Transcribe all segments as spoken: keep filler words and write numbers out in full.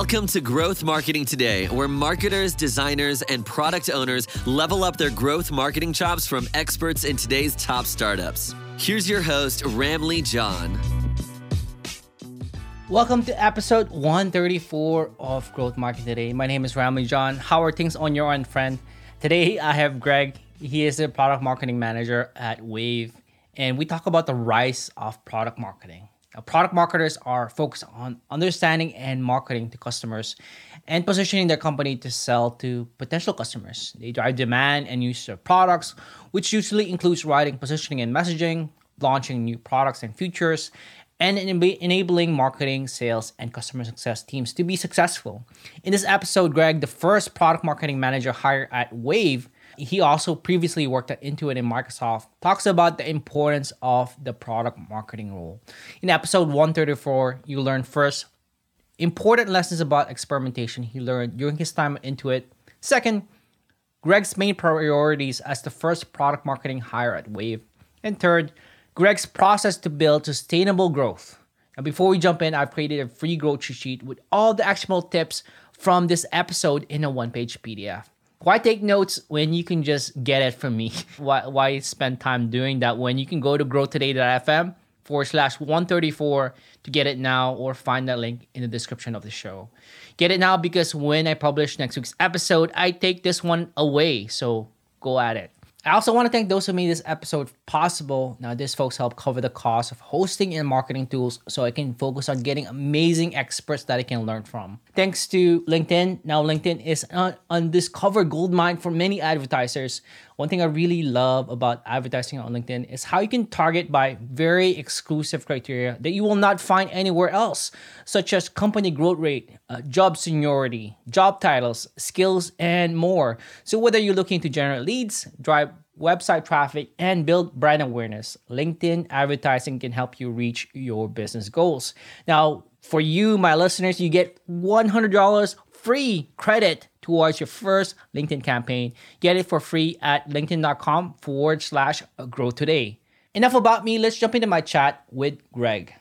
Welcome to Growth Marketing Today, where marketers, designers, and product owners level up their growth marketing chops from experts in today's top startups. Here's your host, Ramlee John. Welcome to episode one thirty-four of Growth Marketing Today. My name is Ramlee John. How are things on your end, friend? Today, I have Greg. He is the product marketing manager at Wave, and we talk about the rise of product marketing. Now, product marketers are focused on understanding and marketing to customers and positioning their company to sell to potential customers. They drive demand and use their products, which usually includes writing, positioning, and messaging, launching new products and features, and enabling marketing, sales, and customer success teams to be successful. In this episode, Greg, the first product marketing manager hired at Wave, he also previously worked at Intuit and Microsoft, talks about the importance of the product marketing role. In episode one thirty-four, you learn first, important lessons about experimentation he learned during his time at Intuit. Second, Greg's main priorities as the first product marketing hire at Wave. And third, Greg's process to build sustainable growth. Now, before we jump in, I've created a free growth cheat sheet with all the actionable tips from this episode in a one-page P D F. Why take notes when you can just get it from me? Why, why spend time doing that when you can go to growtoday.fm forward slash 134 to get it now, or find that link in the description of the show. Get it now because when I publish next week's episode, I take this one away. So go at it. I also want to thank those who made this episode possible. Now, these folks help cover the cost of hosting and marketing tools so I can focus on getting amazing experts that I can learn from. Thanks to LinkedIn. Now, LinkedIn is an undiscovered goldmine for many advertisers. One thing I really love about advertising on LinkedIn is how you can target by very exclusive criteria that you will not find anywhere else, such as company growth rate, uh, job seniority, job titles, skills, and more. So whether you're looking to generate leads, drive website traffic, and build brand awareness, LinkedIn advertising can help you reach your business goals. Now, for you, my listeners, you get one hundred dollars free credit towards your first LinkedIn campaign. Get it for free at linkedin.com forward slash grow today. Enough about me. Let's jump into my chat with Greg.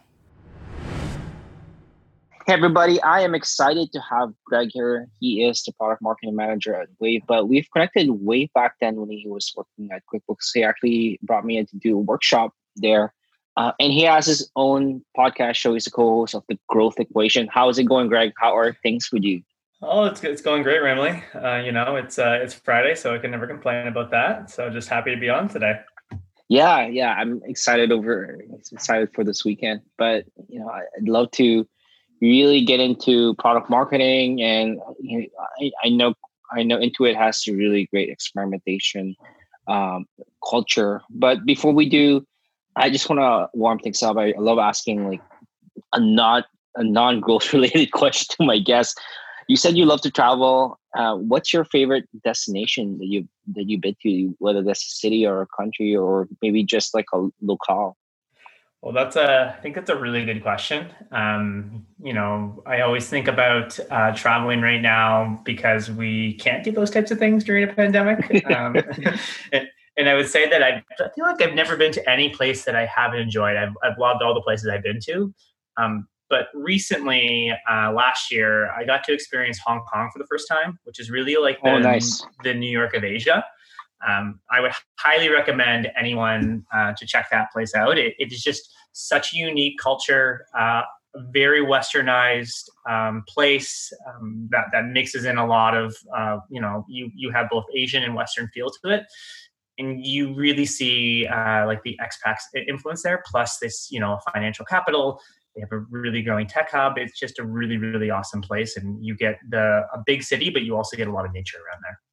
Hey everybody, I am excited to have Greg here. He is the product marketing manager at Wave, but we've connected way back then when he was working at QuickBooks. He actually brought me in to do a workshop there. Uh, and he has his own podcast show. He's the co-host of The Growth Equation. How is it going, Greg? How are things with you? Oh, it's it's going great, Ramlee. Uh, you know, it's uh, it's Friday, so I can never complain about that. So just happy to be on today. Yeah, yeah, I'm excited over excited for this weekend. But you know, I'd love to really get into product marketing, and you know, I, I know I know Intuit has a really great experimentation um, culture. But before we do, I just want to warm things up. I, I love asking like a not a non-growth related question to my guests. You said you love to travel. Uh, what's your favorite destination that you that you've been to, whether that's a city or a country or maybe just like a locale? Well, that's a I think that's a really good question. Um, you know, I always think about uh, traveling right now because we can't do those types of things during a pandemic. Um, and, and I would say that I, I feel like I've never been to any place that I haven't enjoyed. I've I've loved all the places I've been to. Um, But recently, uh, last year, I got to experience Hong Kong for the first time, which is really like the, oh, nice. the New York of Asia. Um, I would highly recommend anyone uh, to check that place out. It, it is just such a unique culture, uh, a very westernized um, place um, that, that mixes in a lot of, uh, you know, you, you have both Asian and Western feel to it. And you really see uh, like the expats influence there, plus this, you know, financial capital. They have a really growing tech hub. It's just a really, really awesome place. And you get the a big city, but you also get a lot of nature around there.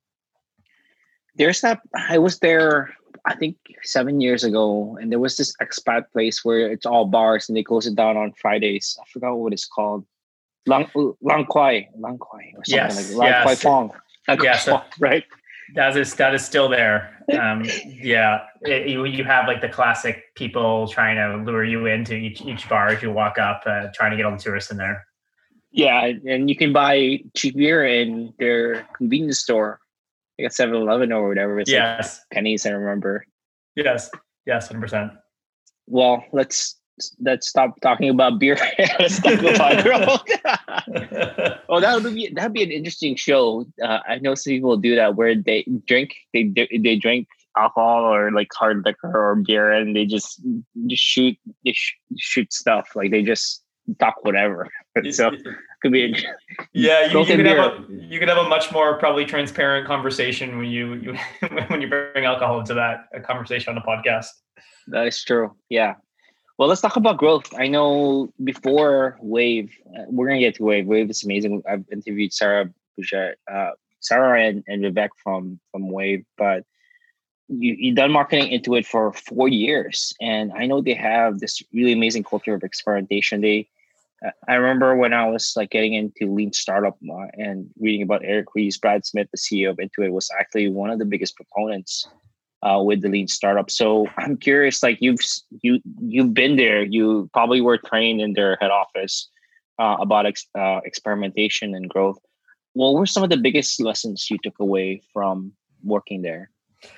There's that, I was there, I think seven years ago, and there was this expat place where it's all bars and they close it down on Fridays. I forgot what it's called. Lang, Lang Kwai, Lang Kwai or something yes, like that. Lang yes. Kwai Fong. Lang yes, Kwai Fong, right? That is that is still there. Um, yeah, it, you you have like the classic people trying to lure you into each each bar as you walk up, uh, trying to get all the tourists in there. Yeah, and you can buy cheap beer in their convenience store, like at seven eleven or whatever. It's yes, like pennies. I remember. Yes, yes, one hundred percent. Well, let's let's stop talking about beer. Let's talk about growth. Oh, that would be that'd be an interesting show. Uh, I know some people do that where they drink they they drink alcohol or like hard liquor or beer, and they just just shoot they sh- shoot stuff like they just talk whatever. So could be yeah. You, you could have a you could have a much more probably transparent conversation when you, you when you bring alcohol into that a conversation on a podcast. That is true. Yeah. Well, let's talk about growth. I know before Wave, uh, we're gonna get to Wave. Wave is amazing. I've interviewed Sarah Boucher, uh, Sarah and, and Vivek from from Wave, but you you done marketing Intuit for four years, and I know they have this really amazing culture of experimentation. They, uh, I remember when I was like getting into lean startup uh, and reading about Eric Ries, Brad Smith, the C E O of Intuit, was actually one of the biggest proponents uh, with the lean startup. So I'm curious, like you've you you've been there, you probably were trained in their head office uh, about ex, uh, experimentation and growth. What were some of the biggest lessons you took away from working there?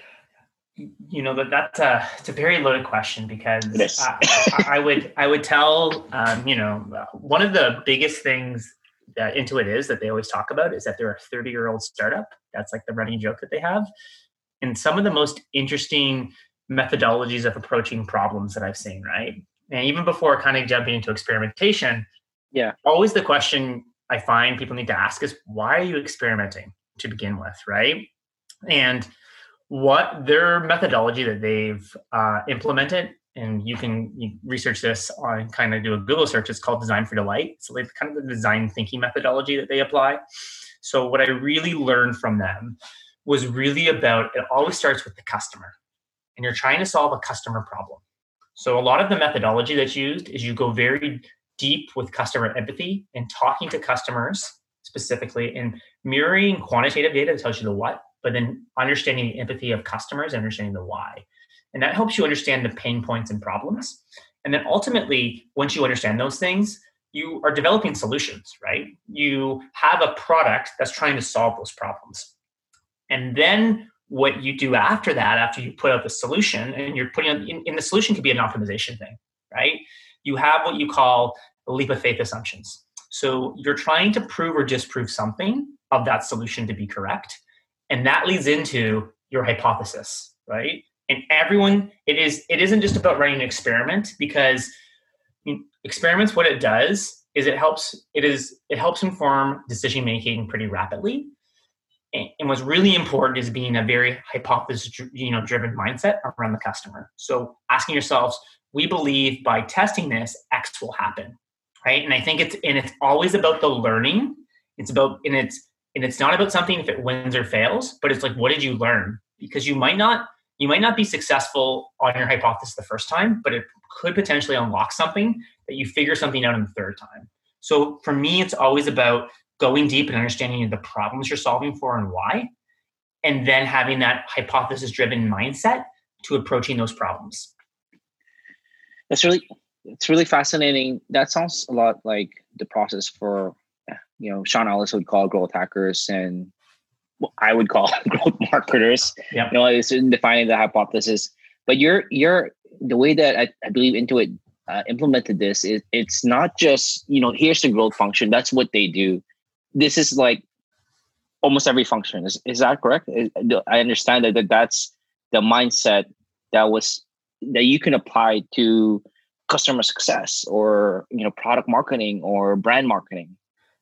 You know, that that's a it's a very loaded question because uh, I, I would I would tell um, you know, one of the biggest things that Intuit is that they always talk about is that they're a thirty year old startup. That's like the running joke that they have. And some of the most interesting methodologies of approaching problems that I've seen, right? And even before kind of jumping into experimentation, yeah, always the question I find people need to ask is, why are you experimenting to begin with, right? And what their methodology that they've uh, implemented, and you can you research this on kind of do a Google search, it's called Design for Delight. So it's kind of the design thinking methodology that they apply. So what I really learned from them was really about, it always starts with the customer, and you're trying to solve a customer problem. So a lot of the methodology that's used is you go very deep with customer empathy and talking to customers specifically and mirroring quantitative data that tells you the what, but then understanding the empathy of customers and understanding the why. And that helps you understand the pain points and problems. And then ultimately, once you understand those things, you are developing solutions, right? You have a product that's trying to solve those problems. And then what you do after that, after you put out the solution, and you're putting in, in the solution could be an optimization thing, right? You have what you call leap of faith assumptions. So you're trying to prove or disprove something of that solution to be correct. And that leads into your hypothesis, right? And everyone, it is, it isn't just about running an experiment, because I mean, experiments, what it does is it helps, it is, it helps inform decision-making pretty rapidly. And, and what's really important is being a very hypothesis, you know, driven mindset around the customer. So asking yourselves, we believe by testing this, X will happen, right? And I think it's, and it's always about the learning. It's about, and it's, and it's not about something if it wins or fails, but it's like, what did you learn? Because you might not, you might not be successful on your hypothesis the first time, but it could potentially unlock something that you figure something out in the third time. So for me, it's always about going deep and understanding the problems you're solving for and why, and then having that hypothesis-driven mindset to approaching those problems. That's really, it's really fascinating. That sounds a lot like the process for, you know, Sean Ellis would call growth hackers, and what I would call growth marketers. Yep. You know, it's in defining the hypothesis. But you're, you're the way that I, I believe Intuit uh, implemented this is it's not just, you know, here's the growth function. That's what they do. This is like almost every function. Is is that correct? I understand that, that that's the mindset that was that you can apply to customer success or, you know, product marketing or brand marketing.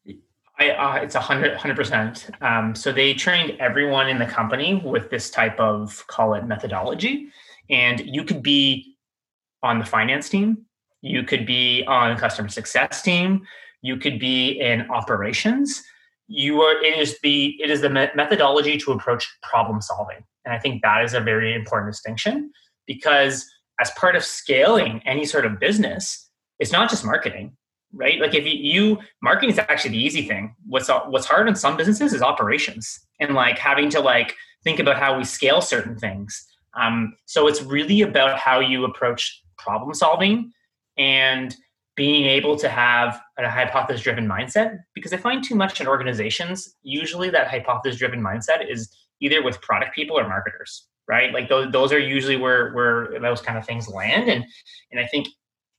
I, uh, it's a hundred, hundred percent. Um, so they trained everyone in the company with this type of, call it methodology. And you could be on the finance team. You could be on the customer success team. You could be in operations. You are, it is the, it is the me- methodology to approach problem solving. And I think that is a very important distinction, because as part of scaling any sort of business, it's not just marketing. Right? Like if you, you marketing is actually the easy thing. What's what's hard in some businesses is operations, and like having to like think about how we scale certain things. Um, so it's really about how you approach problem solving and being able to have a hypothesis driven mindset. Because I find too much in organizations, usually that hypothesis driven mindset is either with product people or marketers, right? Like those those are usually where where those kind of things land. And and I think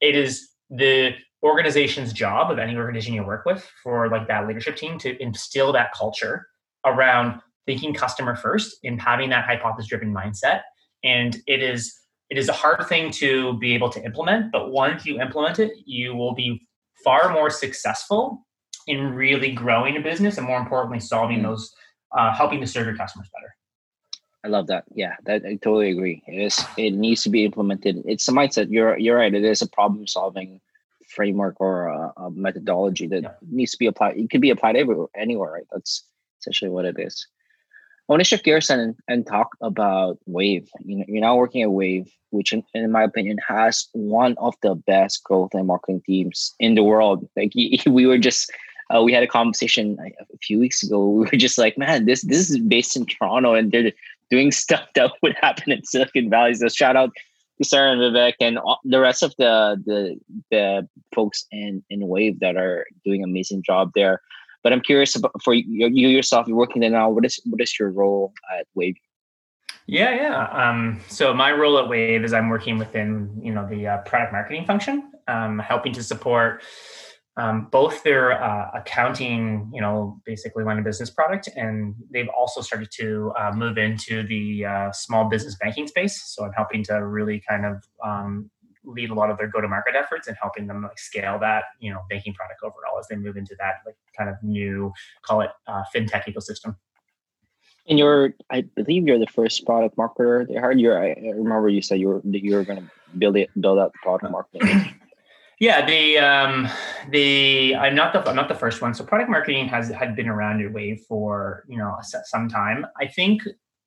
it is the organization's job of any organization you work with for like that leadership team to instill that culture around thinking customer first and having that hypothesis driven mindset. And it is it is a hard thing to be able to implement, but once you implement it, you will be far more successful in really growing a business and more importantly, solving mm-hmm. those, uh, helping to serve your customers better. I love that. Yeah, that I totally agree. It is. It needs to be implemented. It's a mindset. You're you're right. It is a problem solving framework or a, a methodology that yeah. needs to be applied. It could be applied everywhere, anywhere, right? That's essentially what it is. I want to shift gears and and talk about Wave. You know, you're now working at Wave, which, in, in my opinion, has one of the best growth and marketing teams in the world. Like we were just. Uh, we had a conversation a few weeks ago. We were just like, man, this this is based in Toronto, and they're doing stuff that would happen in Silicon Valley. So shout out to Sarah and Vivek and all, the rest of the the the folks in, in Wave that are doing an amazing job there. But I'm curious about for you, you yourself. You're working there now. What is what is your role at Wave? Yeah, yeah. Um, so my role at Wave is I'm working within you know the uh, product marketing function, um, helping to support. Um, both their uh, accounting, you know, basically line of business product, and they've also started to uh, move into the uh, small business banking space. So I'm helping to really kind of um, lead a lot of their go-to-market efforts and helping them like scale that, you know, banking product overall as they move into that like kind of new, call it uh, fintech ecosystem. And you're, I believe you're the first product marketer they hired. You're, I remember you said you were you were going to build it, build out the product marketing. Yeah, the um, the I'm not the I'm not the first one. So product marketing has had been around at Wave for you know some time. I think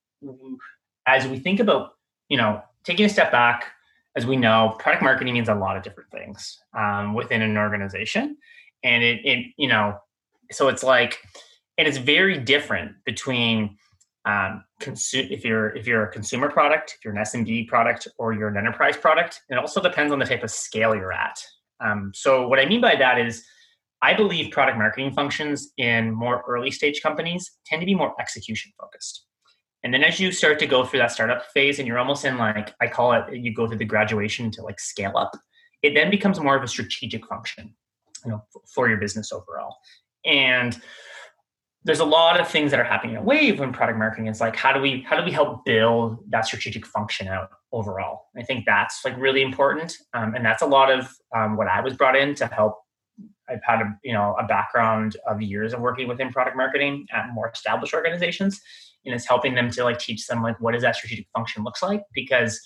as we think about you know taking a step back, as we know, product marketing means a lot of different things um, within an organization, and it it you know so it's like and it's very different between um, consu- if you're if you're a consumer product, if you're an S M B product, or you're an enterprise product. It also depends on the type of scale you're at. Um, so what I mean by that is I believe product marketing functions in more early stage companies tend to be more execution focused. And then as you start to go through that startup phase and you're almost in like, I call it, you go through the graduation to like scale up, it then becomes more of a strategic function, you know, for your business overall. And there's a lot of things that are happening at Wave when product marketing is like, how do we, how do we help build that strategic function out overall? I think that's like really important. Um, and that's a lot of um, what I was brought in to help. I've had a, you know, a background of years of working within product marketing at more established organizations. And it's helping them to like teach them like, what does that strategic function looks like? Because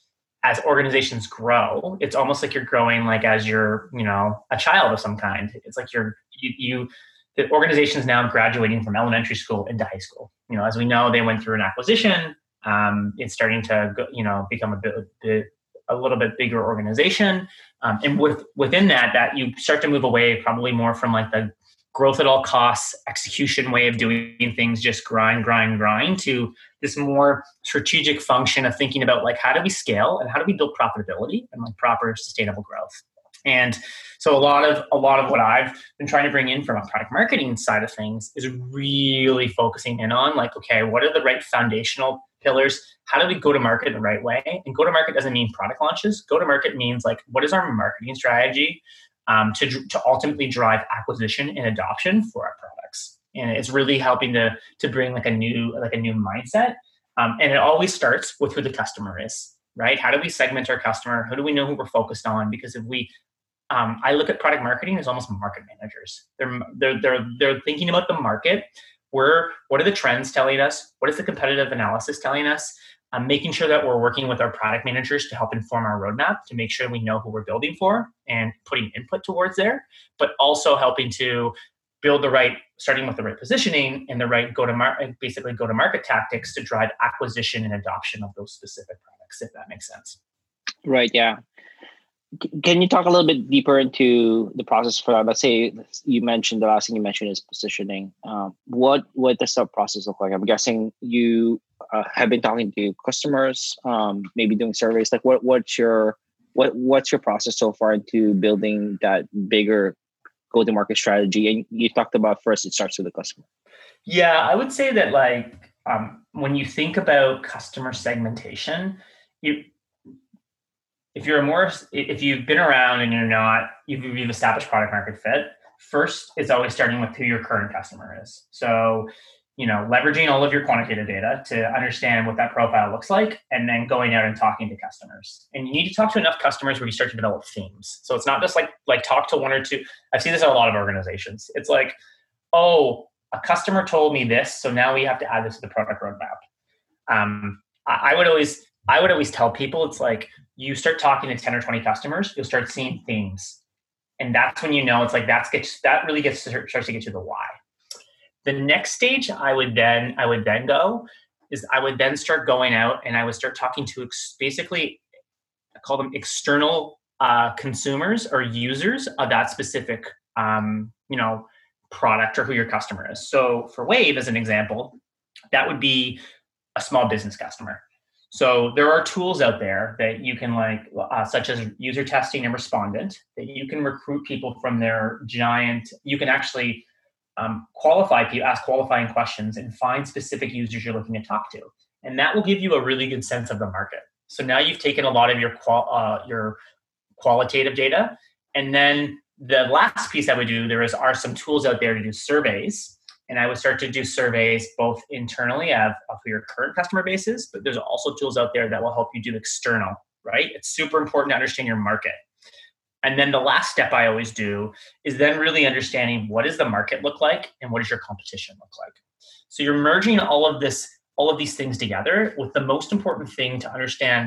as organizations grow, it's almost like you're growing like as you're, you know, a child of some kind. It's like you're, you, you the organization is now graduating from elementary school into high school. You know, as we know, they went through an acquisition. Um, it's starting to, go, you know, become a bit, bit, a little bit bigger organization. Um, and with within that, that you start to move away probably more from like the growth at all costs, execution way of doing things, just grind, grind, grind, to this more strategic function of thinking about like, how do we scale and how do we build profitability and like proper sustainable growth? And so a lot of a lot of what I've been trying to bring in from a product marketing side of things is really focusing in on like, okay, what are the right foundational pillars? How do we go to market the right way? And go to market doesn't mean product launches. Go to market means like, what is our marketing strategy um, to to ultimately drive acquisition and adoption for our products? And it's really helping to to bring like a new like a new mindset. Um, and it always starts with who the customer is, right? How do we segment our customer? How do we know who we're focused on? Because if we Um, I look at product marketing as almost market managers. They're they're they're they're thinking about the market. Where what are the trends telling us? What is the competitive analysis telling us? Um, making sure that we're working with our product managers to help inform our roadmap to make sure we know who we're building for and putting input towards there. But also helping to build the right, starting with the right positioning and the right go to market, basically go to market tactics to drive acquisition and adoption of those specific products. If that makes sense. Right. Yeah. Can you talk a little bit deeper into the process for that? Let's say you mentioned the last thing you mentioned is positioning. Um, what what does that process look like? I'm guessing you uh, have been talking to customers, um, maybe doing surveys. Like what what's your what what's your process so far into building that bigger go-to-market strategy? And you talked about first it starts with the customer. Yeah, I would say that like um, when you think about customer segmentation, you if you're a more, if you've been around and you're not, you've, you've established product market fit, first, it's always starting with who your current customer is. So, you know, leveraging all of your quantitative data to understand what that profile looks like, and then going out and talking to customers. And you need to talk to enough customers where you start to develop themes. So it's not just like, like talk to one or two. I've seen this in a lot of organizations. It's like, oh, a customer told me this, so now we have to add this to the product roadmap. Um, I, I would always, I would always tell people, it's like, you start talking to ten or twenty customers, you'll start seeing themes. And that's when you know it's like that's gets that really gets to, starts to get you the why. The next stage I would then I would then go is I would then start going out and I would start talking to ex- basically I call them external uh, consumers or users of that specific um, you know product or who your customer is. So for Wave, as an example, that would be a small business customer. So there are tools out there that you can like, uh, such as user testing and Respondent, that you can recruit people from their giant, you can actually um, qualify people, ask qualifying questions and find specific users you're looking to talk to. And that will give you a really good sense of the market. So now you've taken a lot of your qual, uh, your qualitative data. And then the last piece I would do, there is, are some tools out there to do surveys. And I would start to do surveys both internally of, of who your current customer base is, but there's also tools out there that will help you do external, right? It's super important to understand your market. And then the last step I always do is then really understanding what does the market look like and what does your competition look like. So you're merging all of this, all of these things together with the most important thing to understand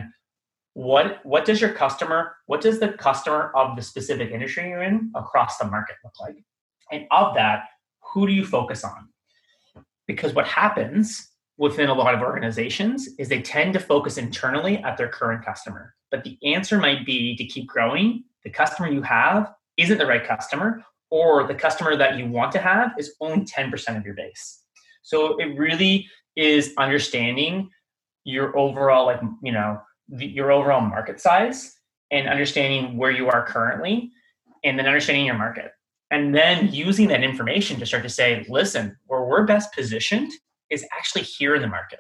what, what does your customer, what does the customer of the specific industry you're in across the market look like? And of that, who do you focus on? Because what happens within a lot of organizations is they tend to focus internally at their current customer. But the answer might be to keep growing. The customer you have isn't the right customer, or the customer that you want to have is only ten percent of your base. So it really is understanding your overall, like, you know, the, your overall market size and understanding where you are currently, and then understanding your market. And then using that information to start to say, listen, where we're best positioned is actually here in the market.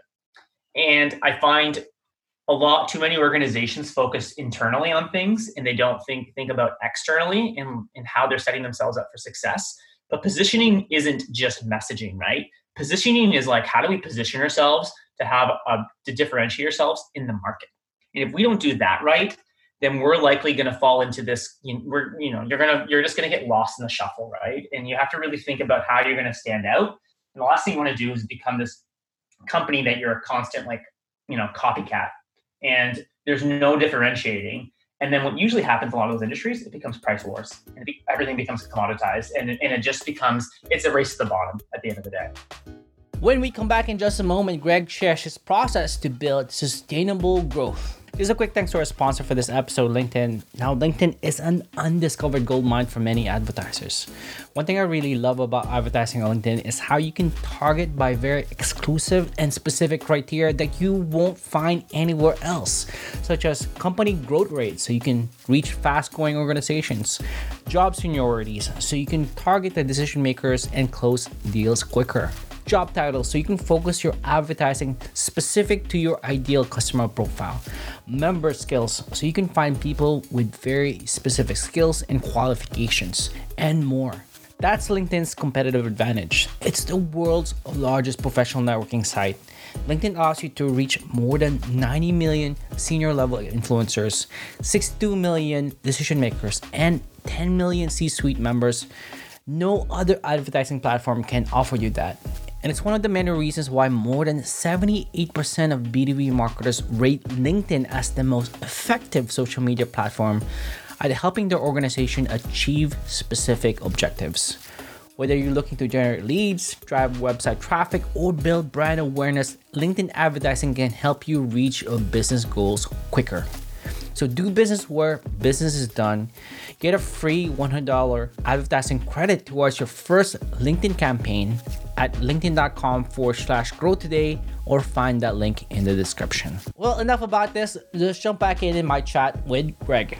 And I find a lot too many organizations focus internally on things and they don't think think about externally and, and how they're setting themselves up for success. But positioning isn't just messaging, right? Positioning is like, how do we position ourselves to have a, to differentiate ourselves in the market? And if we don't do that right, then we're likely going to fall into this, you know, we're, you know, you're going to, you're just going to get lost in the shuffle, right? And you have to really think about how you're going to stand out. And the last thing you want to do is become this company that you're a constant, like, you know, copycat, and there's no differentiating. And then what usually happens in a lot of those industries, it becomes price wars, and it be, everything becomes commoditized, and, and it just becomes, it's a race to the bottom at the end of the day. When we come back in just a moment, Greg shares his process to build sustainable growth. Just a quick thanks to our sponsor for this episode, LinkedIn. Now, LinkedIn is an undiscovered gold mine for many advertisers. One thing I really love about advertising on LinkedIn is how you can target by very exclusive and specific criteria that you won't find anywhere else, such as company growth rates, so you can reach fast-growing organizations, job seniorities, so you can target the decision makers and close deals quicker, job titles, so you can focus your advertising specific to your ideal customer profile, member skills, so you can find people with very specific skills and qualifications, and more. That's LinkedIn's competitive advantage. It's the world's largest professional networking site. LinkedIn allows you to reach more than ninety million senior level influencers, sixty-two million decision makers, and ten million C-suite members. No other advertising platform can offer you that. And it's one of the many reasons why more than seventy-eight percent of B two B marketers rate LinkedIn as the most effective social media platform at helping their organization achieve specific objectives. Whether you're looking to generate leads, drive website traffic, or build brand awareness, LinkedIn advertising can help you reach your business goals quicker. So do business where business is done. Get a free one hundred dollars advertising credit towards your first LinkedIn campaign at linkedin.com forward slash grow today, or find that link in the description. Well, enough about this. Let's jump back in in my chat with Greg.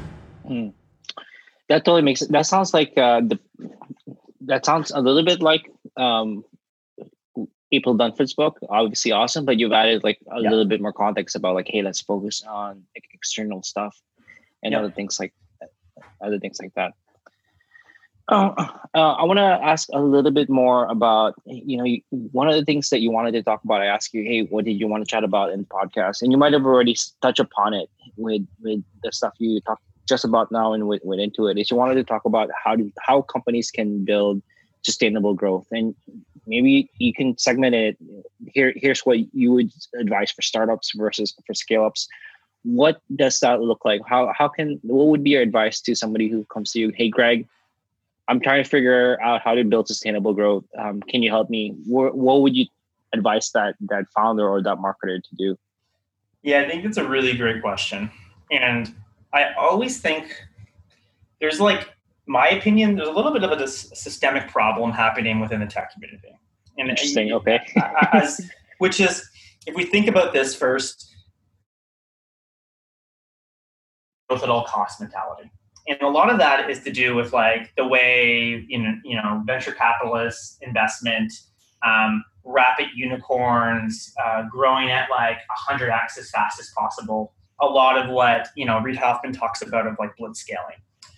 Mm. That totally makes it. That sounds like uh, the. That sounds a little bit like um, April Dunford's book. Obviously awesome, but you've added like a yeah. little bit more context about like, hey, let's focus on like, external stuff. and Yep. other things like other things like that. Uh, uh, I want to ask a little bit more about, you know, you, one of the things that you wanted to talk about. I asked you, hey, what did you want to chat about in the podcast? And you might have already s- touched upon it with with the stuff you talked just about now and went, went into it. Is you wanted to talk about how do how companies can build sustainable growth, and maybe you can segment it. Here, here's what you would advise for startups versus for scale ups. What does that look like? How how can what would be your advice to somebody who comes to you? Hey, Greg, I'm trying to figure out how to build sustainable growth. Um, can you help me? What, what would you advise that that founder or that marketer to do? Yeah, I think that's a really great question. And I always think there's like, my opinion, there's a little bit of a systemic problem happening within the tech community. And Interesting. Okay. as, which is, if we think about this first, growth at all cost mentality. And a lot of that is to do with like the way, you know, you know, venture capitalists, investment, um, rapid unicorns, uh, growing at like one hundred x as fast as possible. A lot of what, you know, Reid Hoffman talks about of like blitz scaling.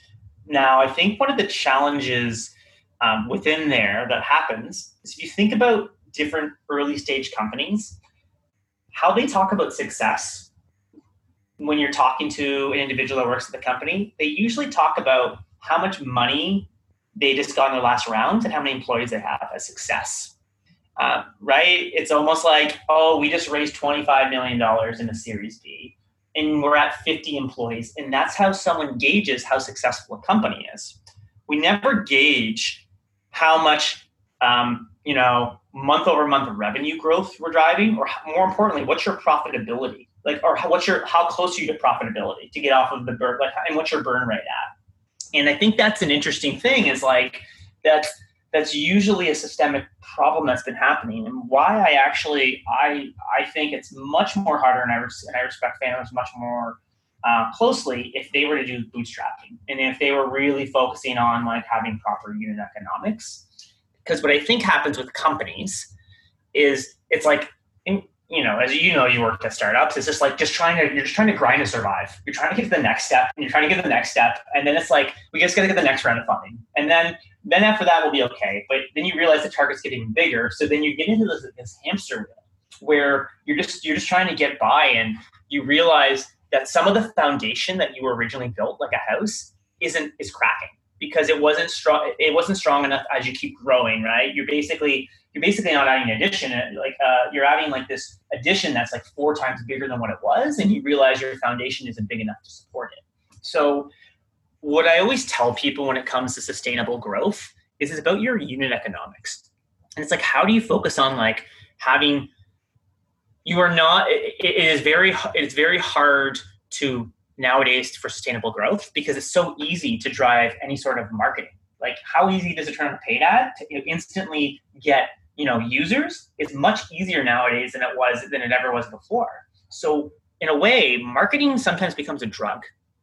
Now, I think one of the challenges um, within there that happens is if you think about different early stage companies, how they talk about success when you're talking to an individual that works at the company, they usually talk about how much money they just got in their last round and how many employees they have as success. Uh, right? It's almost like, oh, we just raised twenty-five million dollars in a Series B and we're at fifty employees. And that's how someone gauges how successful a company is. We never gauge how much, um, you know, month over month revenue growth we're driving, or more importantly, what's your profitability? Like, or how, what's your, how close are you to profitability to get off of the burn, like, and what's your burn rate at? And I think that's an interesting thing is like, that's, that's usually a systemic problem that's been happening, and why I actually, I, I think it's much more harder, and I, res- and I respect founders much more uh, closely if they were to do bootstrapping, and if they were really focusing on like having proper unit economics. Because what I think happens with companies is it's like, in, you know, as you know, you worked at startups. It's just like just trying to you're just trying to grind to survive. You're trying to get to the next step, and you're trying to get to the next step, and then it's like we just got to get the next round of funding, and then then after that we'll be okay. But then you realize the target's getting bigger, so then you get into this, this hamster wheel where you're just you're just trying to get by, and you realize that some of the foundation that you were originally built, like a house, isn't is cracking because it wasn't strong. It wasn't strong enough as you keep growing, right? You're basically you're basically not adding an addition. Like uh, you're adding like this addition that's like four times bigger than what it was, and you realize your foundation isn't big enough to support it. So what I always tell people when it comes to sustainable growth is it's about your unit economics. And it's like, how do you focus on like having, you are not, it, it is very, it's very hard to nowadays for sustainable growth because it's so easy to drive any sort of marketing. Like how easy does it turn on a paid ad to instantly get, you know, users? It's much easier nowadays than it was, than it ever was before. So in a way, marketing sometimes becomes a drug.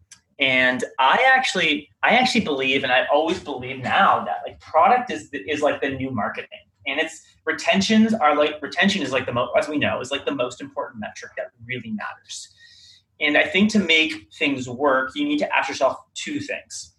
And I actually, I actually believe, and I always believe now that like product is is like the new marketing, and it's retentions are like retention is like the most, as we know, is like the most important metric that really matters. And I think to make things work, you need to ask yourself two things.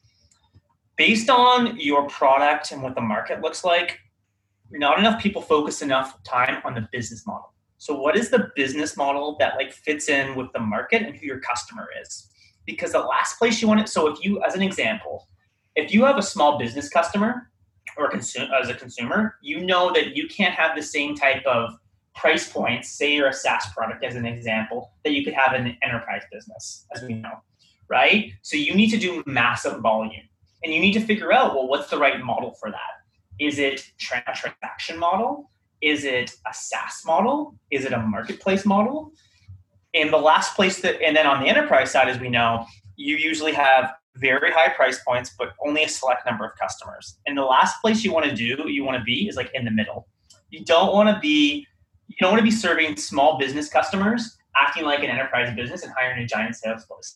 Based on your product and what the market looks like, not enough people focus enough time on the business model. So what is the business model that like fits in with the market and who your customer is? Because the last place you want it, so if you, as an example, if you have a small business customer or consume, as a consumer, you know that you can't have the same type of price points, say you're a SaaS product as an example, that you could have in an enterprise business, as we know, right? So you need to do massive volume, and you need to figure out, well, what's the right model for that? Is it a transaction model? Is it a SaaS model? Is it a marketplace model? And the last place that, and then on the enterprise side, as we know, you usually have very high price points, but only a select number of customers. And the last place you want to do, you want to be is like in the middle. You don't want to be, you don't want to be serving small business customers, acting like an enterprise business and hiring a giant sales force.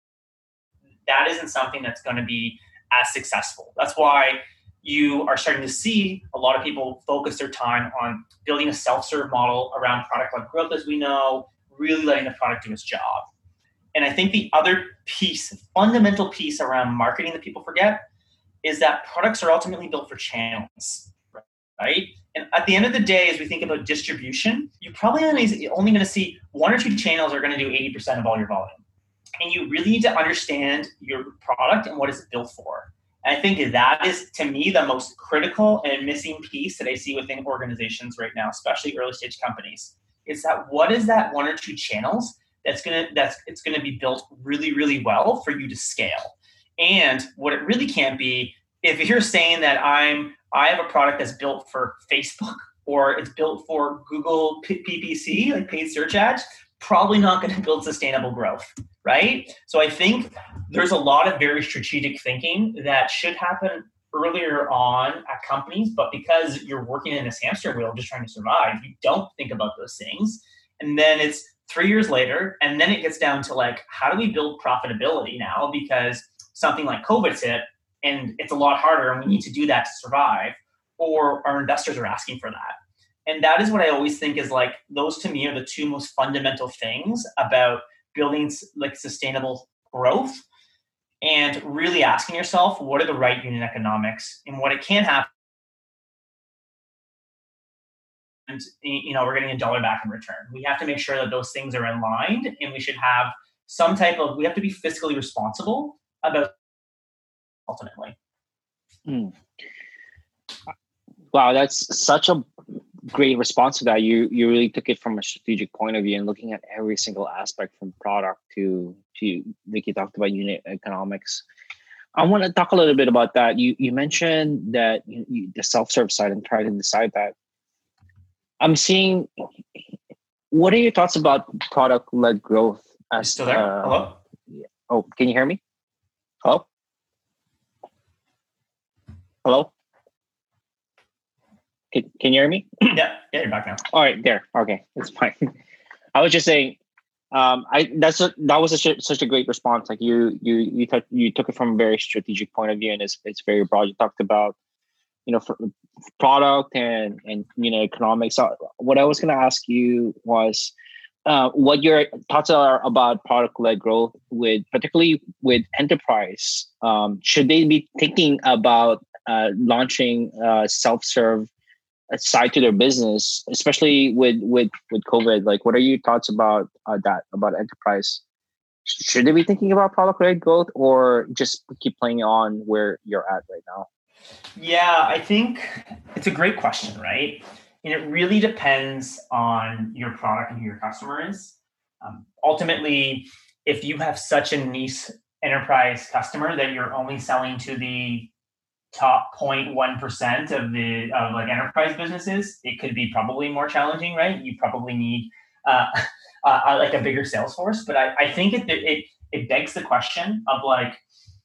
That isn't something that's going to be as successful. That's why you are starting to see a lot of people focus their time on building a self-serve model around product-led growth, as we know, really letting the product do its job. And I think the other piece, fundamental piece around marketing that people forget is that products are ultimately built for channels, right? And at the end of the day, as we think about distribution, you're probably only, only going to see one or two channels are going to do eighty percent of all your volume. And you really need to understand your product and what is it built for. And I think that is, to me, the most critical and missing piece that I see within organizations right now, especially early stage companies, is that what is that one or two channels that's gonna that's it's gonna be built really, really well for you to scale. And what it really can't be, if you're saying that I'm I have a product that's built for Facebook or it's built for Google P P C, like paid search ads, probably not going to build sustainable growth, right? So I think there's a lot of very strategic thinking that should happen earlier on at companies, but because you're working in this hamster wheel just trying to survive, you don't think about those things. And then it's three years later, and then it gets down to like, how do we build profitability now? Because something like COVID's hit, and it's a lot harder, and we need to do that to survive, or our investors are asking for that. And that is what I always think is like, those to me are the two most fundamental things about building like sustainable growth, and really asking yourself, what are the right unit economics? And what it can happen, and you know, we're getting a dollar back in return. We have to make sure that those things are aligned, and we should have some type of, we have to be fiscally responsible about ultimately. Mm. Wow, that's such a great response to that. You you really took it from a strategic point of view and looking at every single aspect from product to to like you talked about unit economics. I want to talk a little bit about that. You you mentioned that you, you, the self-serve side and try to decide that. I'm seeing. What are your thoughts about product-led growth? As still there? Uh, Hello? Oh, can you hear me? Hello? Hello? Can, can you hear me? Yeah, yeah, you're back now. All right, there. Okay, it's fine. I was just saying, um, I that's a, that was a, such a great response. Like you, you, you took you took it from a very strategic point of view, and it's it's very broad. You talked about, you know, for product and and you know economics. So what I was going to ask you was, uh, what your thoughts are about product-led growth, with particularly with enterprise. Um, should they be thinking about uh, launching uh, self-serve side to their business, especially with with with COVID? Like, what are your thoughts about uh, that, about enterprise? Should they be thinking about product-led growth, or just keep playing on where you're at right now? Yeah, I think it's a great question, right? And it really depends on your product and who your customer is. Um, ultimately, if you have such a niche enterprise customer that you're only selling to the top zero point one percent of the of like enterprise businesses, it could be probably more challenging, right? You probably need uh, uh, like a bigger sales force. But I, I think it, it it begs the question of like,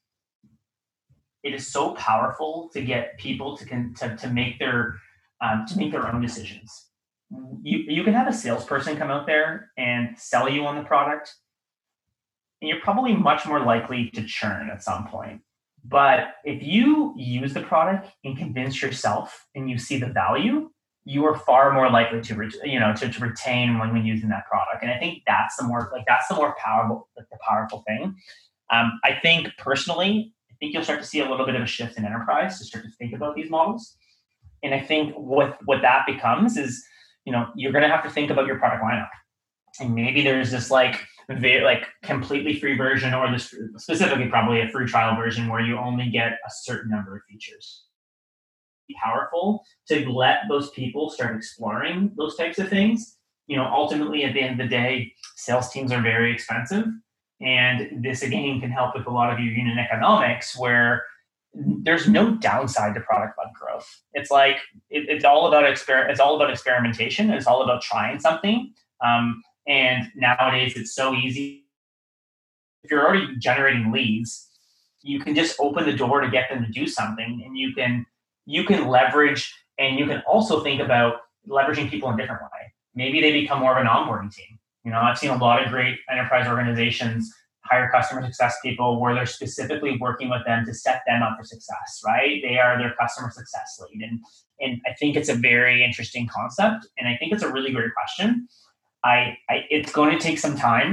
it is so powerful to get people to con, to, to make their um, to make their own decisions. You you can have a salesperson come out there and sell you on the product, and you're probably much more likely to churn at some point. But if you use the product and convince yourself and you see the value, you are far more likely to re- you know to, to retain when, when using that product. And I think that's the more like that's the more powerful like the powerful thing. Um, I think personally, I think you'll start to see a little bit of a shift in enterprise to start to think about these models. And I think what what that becomes is, you know, you're going to have to think about your product lineup. And maybe there's this like very, like completely free version, or this specifically probably a free trial version where you only get a certain number of features. It's powerful to let those people start exploring those types of things. You know, ultimately at the end of the day, sales teams are very expensive. And this again can help with a lot of your unit economics, where there's no downside to product-led growth. It's like it, it's all about exper- It's all about experimentation. It's all about trying something. Um, and nowadays, it's so easy. If you're already generating leads, you can just open the door to get them to do something, and you can you can leverage, and you can also think about leveraging people in a different way. Maybe they become more of an onboarding team. You know, I've seen a lot of great enterprise organizations hire customer success people where they're specifically working with them to set them up for success, right? They are their customer success lead. And, and I think it's a very interesting concept. And I think it's a really great question. I, I it's going to take some time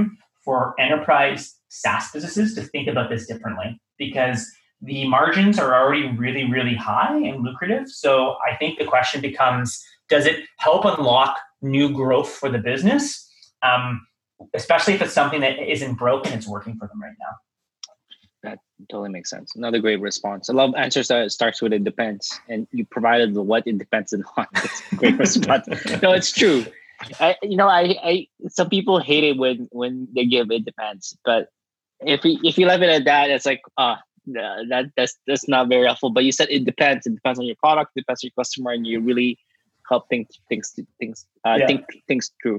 for enterprise SaaS businesses to think about this differently, because the margins are already really, really high and lucrative. So I think the question becomes, does it help unlock new growth for the business? Um, especially if it's something that isn't broken, it's working for them right now. That totally makes sense. Another great response. I love answers that starts with it depends, and you provided the what it depends on. That's a great response. No, it's true. I, you know, I, I, some people hate it when, when they give it depends, but if we, if you leave it at that, it's like, ah, uh, that that's that's not very helpful. But you said it depends. It depends on your product, it depends on your customer, and you really help think things things uh, yeah. think things through.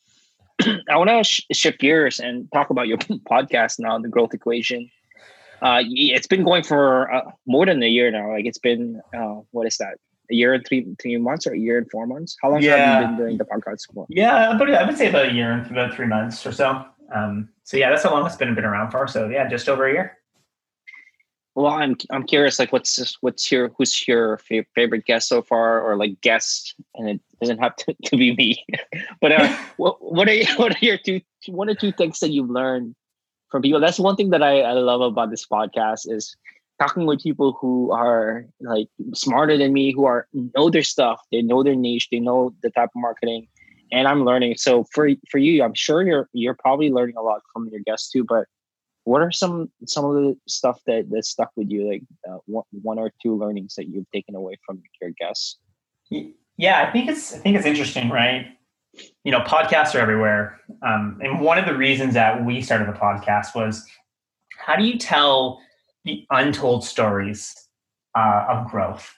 I want to sh- shift gears and talk about your podcast now, The Growth Equation. Uh, it's been going for uh, more than a year now. Like it's been, uh, what is that? A year and three three months, or a year and four months? How long yeah. have you been doing the podcast for? Yeah, but I would say about a year and about three months or so. Um, so yeah, that's how long it's been been around for. So yeah, just over a year. Well, I'm I'm curious, like, what's this, what's your who's your fa- favorite guest so far, or like guest, and it doesn't have to, to be me. But uh, what what are what are your two one or two things that you've learned from people? That's one thing that I, I love about this podcast is talking with people who are like smarter than me, who are know their stuff, they know their niche, they know the type of marketing, and I'm learning. So for for you, I'm sure you're you're probably learning a lot from your guests too. But what are some some of the stuff that, that stuck with you, like uh, one, one or two learnings that you've taken away from your guests? Yeah, I think it's I think it's interesting, right? You know, podcasts are everywhere, um, and one of the reasons that we started the podcast was, how do you tell the untold stories uh, of growth?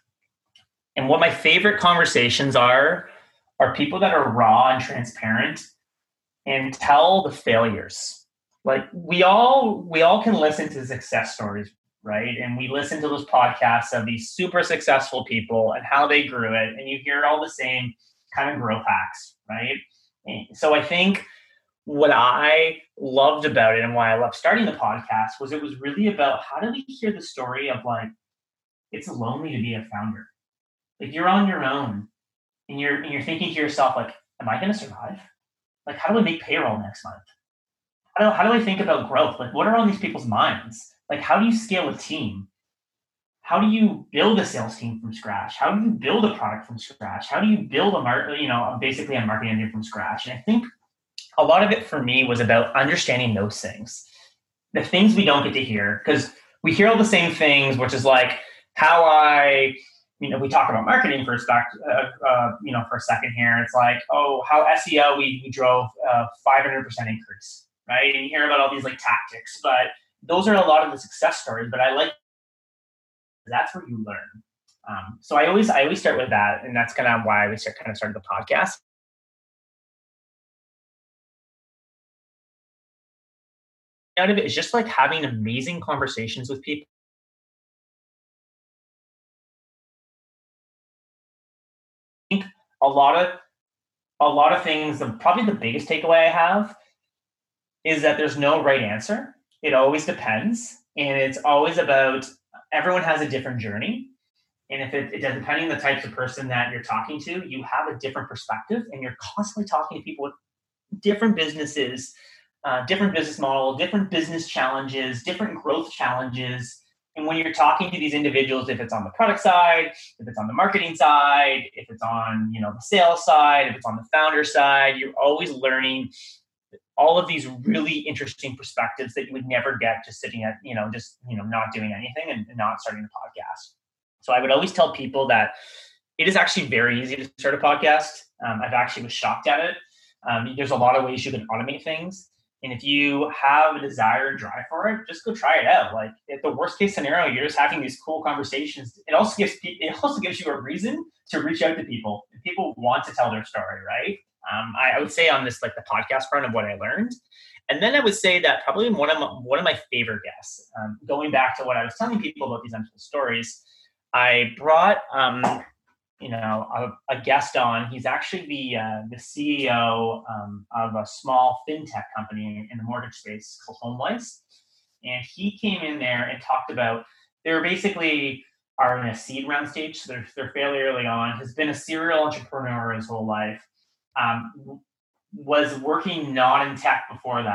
And what my favorite conversations are are people that are raw and transparent and tell the failures. Like we all we all can listen to success stories, right? And we listen to those podcasts of these super successful people and how they grew it, and you hear all the same kind of growth hacks, right? And so I think what I loved about it and why I loved starting the podcast was it was really about, how do we hear the story of like, it's lonely to be a founder. Like you're on your own and you're and you're thinking to yourself, like, am I going to survive? Like, how do I make payroll next month? How do, how do I think about growth? Like, what are on these people's minds? Like, how do you scale a team? How do you build a sales team from scratch? How do you build a product from scratch? How do you build a mar- you know, basically a marketing engine from scratch? And I think a lot of it for me was about understanding those things, the things we don't get to hear, because we hear all the same things, which is like how I, you know, we talk about marketing for a sec, uh, uh, you know, for a second here. It's like, oh, how S E O we, we drove a five hundred percent increase. Right? And you hear about all these like tactics, but those are a lot of the success stories. But I like, that's where you learn. Um, so I always, I always start with that. And that's kind of why we start, kind of started the podcast. Out of it is just like having amazing conversations with people. I think a lot of, a lot of things, probably the biggest takeaway I have is that there's no right answer. It always depends. And it's always about, everyone has a different journey. And if it, it depending on the types of person that you're talking to, you have a different perspective, and you're constantly talking to people with different businesses, uh, different business models, different business challenges, different growth challenges. And when you're talking to these individuals, if it's on the product side, if it's on the marketing side, if it's on, you know, the sales side, if it's on the founder side, you're always learning all of these really interesting perspectives that you would never get just sitting at, you know, just, you know, not doing anything and not starting a podcast. So I would always tell people that it is actually very easy to start a podcast. Um, I've actually was shocked at it. Um, there's a lot of ways you can automate things. And if you have a desire and drive for it, just go try it out. Like at the worst case scenario, you're just having these cool conversations. It also gives it also gives you a reason to reach out to people. And people want to tell their story, right? Um, I, I would say on this, like the podcast front of what I learned. And then I would say that probably one of my, one of my favorite guests, um, going back to what I was telling people about these untold stories, I brought, um, you know, a, a guest on. He's actually the uh, the C E O um, of a small fintech company in the mortgage space called HomeWise. And he came in there and talked about, they're basically are in a seed round stage. So they're, they're fairly early on, has been a serial entrepreneur his whole life. Um, was working not in tech before that,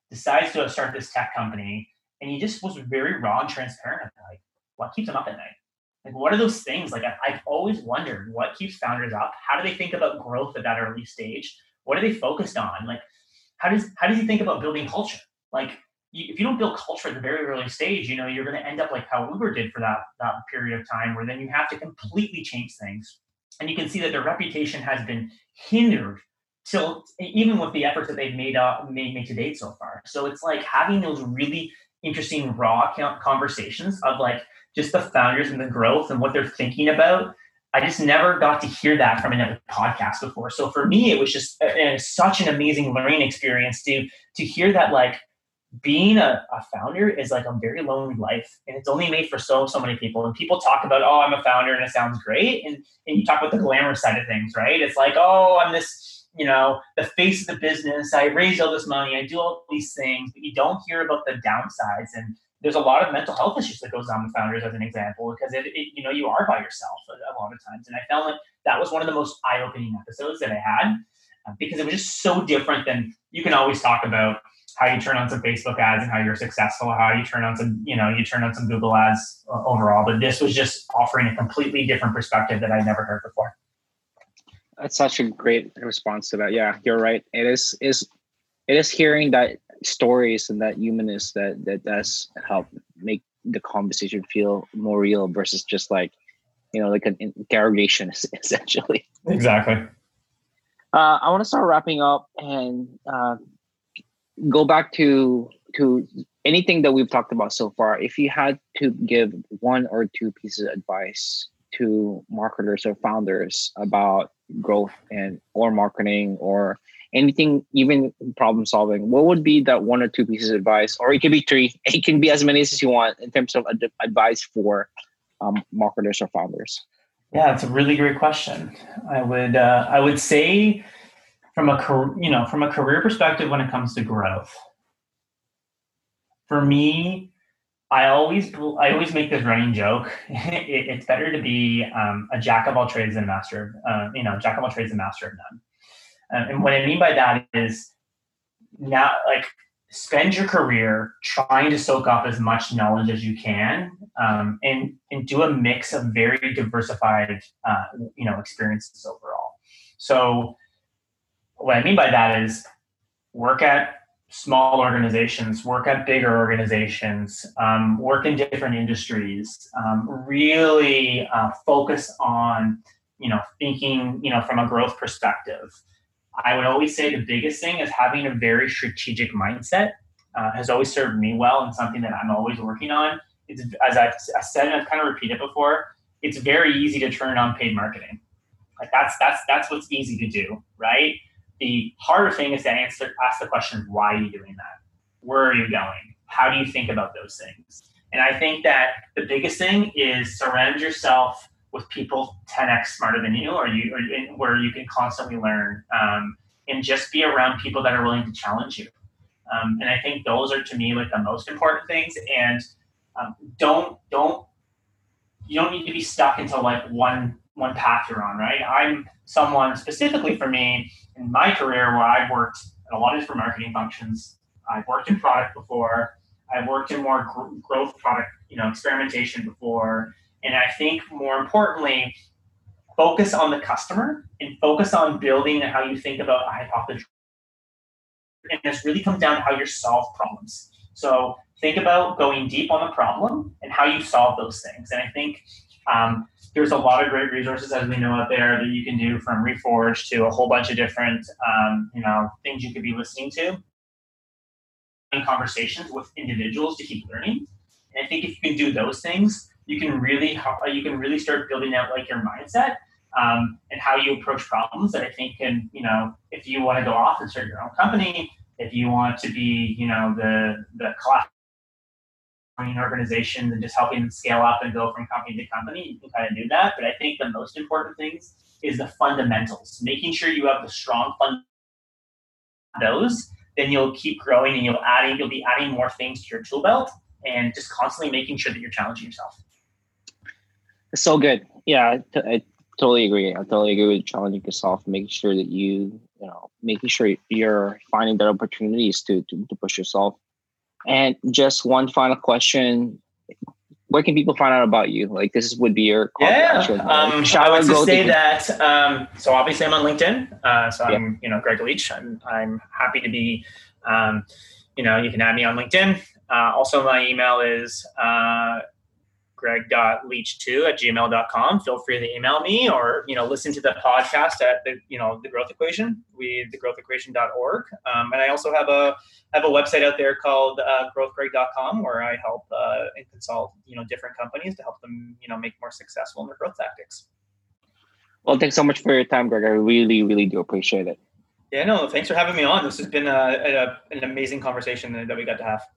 decides to start this tech company, and he just was very raw and transparent. Like, what keeps him up at night? Like, what are those things? Like, I, I've always wondered what keeps founders up. How do they think about growth at that early stage? What are they focused on? Like, how does how does he think about building culture? Like, you, if you don't build culture at the very early stage, you know, you're going to end up like how Uber did for that that period of time, where then you have to completely change things. And you can see that their reputation has been hindered till even with the efforts that they've made uh, made, made to date so far. So it's like having those really interesting raw conversations of like just the founders and the growth and what they're thinking about. I just never got to hear that from another podcast before. So for me, it was just a, a, such an amazing learning experience to to hear that like being a, a founder is like a very lonely life, and it's only made for so so many people. And people talk about, oh, I'm a founder, and it sounds great. And and you talk about the glamorous side of things, right? It's like, oh, I'm this, you know, the face of the business. I raised all this money. I do all these things, but you don't hear about the downsides. And there's a lot of mental health issues that goes on with founders, as an example, because it, it you know, you are by yourself a, a lot of times. And I found like that was one of the most eye-opening episodes that I had, uh, because it was just so different than you can always talk about how you turn on some Facebook ads and how you're successful, how you turn on some, you know, you turn on some Google ads uh, overall. But this was just offering a completely different perspective that I'd never heard before. That's such a great response to that. Yeah, you're right. It is is it is hearing that stories and that humanness that that does help make the conversation feel more real versus just like, you know, like an interrogation essentially. Exactly. Uh, I want to start wrapping up and uh, go back to to anything that we've talked about so far. If you had to give one or two pieces of advice to marketers or founders about growth and or marketing or anything, even problem solving, what would be that one or two pieces of advice? Or it can be three. It can be as many as you want in terms of ad- advice for um, marketers or founders. Yeah, it's a really great question. I would uh, I would say from a car- you know from a career perspective, when it comes to growth, for me, I always I always make this running joke. it, it's better to be um, a jack of all trades than master. Uh, you know, jack of all trades and master of none. Um, and what I mean by that is now, like, spend your career trying to soak up as much knowledge as you can, um, and and do a mix of very diversified, uh, you know, experiences overall. So, what I mean by that is work at small organizations, work at bigger organizations, um, work in different industries, um, really uh, focus on, you know, thinking, you know, from a growth perspective. I would always say the biggest thing is having a very strategic mindset. Uh, has always served me well, and something that I'm always working on. It's, as I've I said, and I've kind of repeated before, it's very easy to turn on paid marketing. Like that's that's that's what's easy to do, right? The harder thing is to answer, ask the question, why are you doing that? Where are you going? How do you think about those things? And I think that the biggest thing is surround yourself with people ten x smarter than you, or you, or where you can constantly learn, um, and just be around people that are willing to challenge you. Um, and I think those are, to me, like the most important things. And um, don't don't you don't need to be stuck into like one one path you're on, right? I'm someone specifically for me in my career where I've worked in a lot of different marketing functions. I've worked in product before. I've worked in more gr- growth product, you know, experimentation before. And I think more importantly, focus on the customer and focus on building how you think about a hypothesis. And this really comes down to how you solve problems. So think about going deep on the problem and how you solve those things. And I think um, there's a lot of great resources, as we know, out there that you can do, from Reforge to a whole bunch of different, um, you know, things you could be listening to. In conversations with individuals to keep learning. And I think if you can do those things, you can really you can really start building out like your mindset um, and how you approach problems. That I think can, you know, if you want to go off and start your own company, if you want to be, you know, the the class organizations and just helping them scale up and go from company to company, you can kind of do that. But I think the most important things is the fundamentals, making sure you have the strong fundamentals. Those, then you'll keep growing and you'll adding you'll be adding more things to your tool belt and just constantly making sure that you're challenging yourself. So good. Yeah, I, t- I totally agree. I totally agree with challenging yourself, making sure that you, you know, making sure you're finding that opportunities to, to, to push yourself. And just one final question. Where can people find out about you? Like, this would be your call yeah. to action. Um, Shout I would out, just go say to- that. Um, so obviously, I'm on LinkedIn. Uh, so I'm, Yeah. you know, Greg Leach. I'm, I'm happy to be. Um, you know, you can add me on LinkedIn. Uh, also, my email is uh, greg dot leach two at gmail dot com. Feel free to email me, or, you know, listen to the podcast at the, you know, the Growth Equation, we the growth equation dot org. Um, and I also have a have a website out there called uh, growth greg dot com, where I help uh, and consult, you know, different companies to help them, you know, make more successful in their growth tactics. Well, thanks so much for your time, Greg. I really, really do appreciate it. Yeah, no, thanks for having me on. This has been a, a, an amazing conversation that we got to have.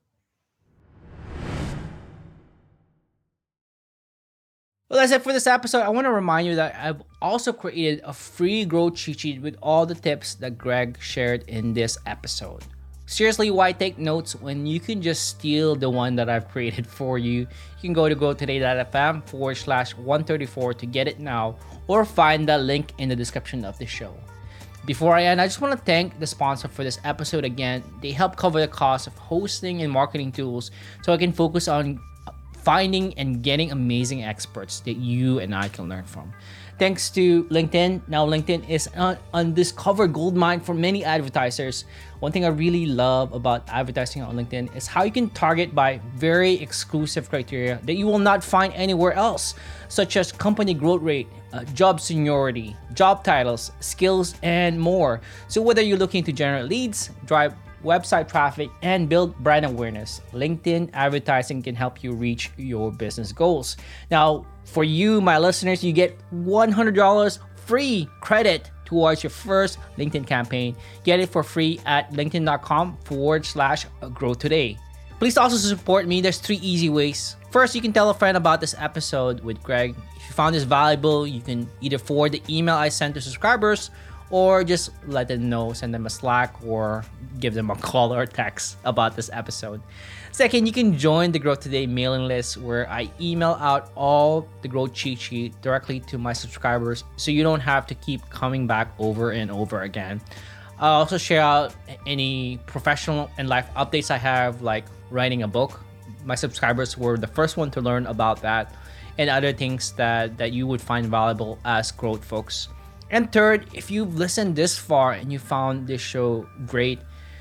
Well, that's it for this episode. I want to remind you that I've also created a free growth cheat sheet with all the tips that Greg shared in this episode. Seriously, why take notes when you can just steal the one that I've created for you? You can go to growtoday.fm forward slash 134 to get it now, or find the link in the description of the show. Before I end, I just want to thank the sponsor for this episode again. They help cover the cost of hosting and marketing tools so I can focus on finding and getting amazing experts that you and I can learn from. Thanks to LinkedIn. Now LinkedIn is an undiscovered goldmine for many advertisers. One thing I really love about advertising on LinkedIn is how you can target by very exclusive criteria that you will not find anywhere else, such as company growth rate, uh, job seniority, job titles, skills, and more. So whether you're looking to generate leads, drive website traffic, and build brand awareness, LinkedIn advertising can help you reach your business goals. Now, for you, my listeners, you get one hundred dollars free credit towards your first LinkedIn campaign. Get it for free at linkedin.com forward slash grow today. Please also support me. There's three easy ways. First, you can tell a friend about this episode with Greg. If you found this valuable, you can either forward the email I sent to subscribers, or just let them know, send them a Slack, or give them a call or text about this episode. Second, you can join the Growth Today mailing list, where I email out all the growth cheat sheet directly to my subscribers, so you don't have to keep coming back over and over again. I'll also share out any professional and life updates I have, like writing a book. My subscribers were the first one to learn about that, and other things that, that you would find valuable as growth folks. And third, if you've listened this far and you found this show great,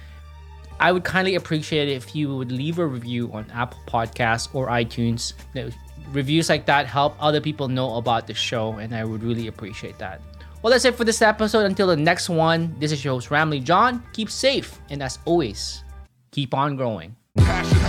I would kindly appreciate it if you would leave a review on Apple Podcasts or iTunes. Reviews like that help other people know about the show, and I would really appreciate that. Well, that's it for this episode. Until the next one, this is your host, Ramlee John. Keep safe, and as always, keep on growing. Passion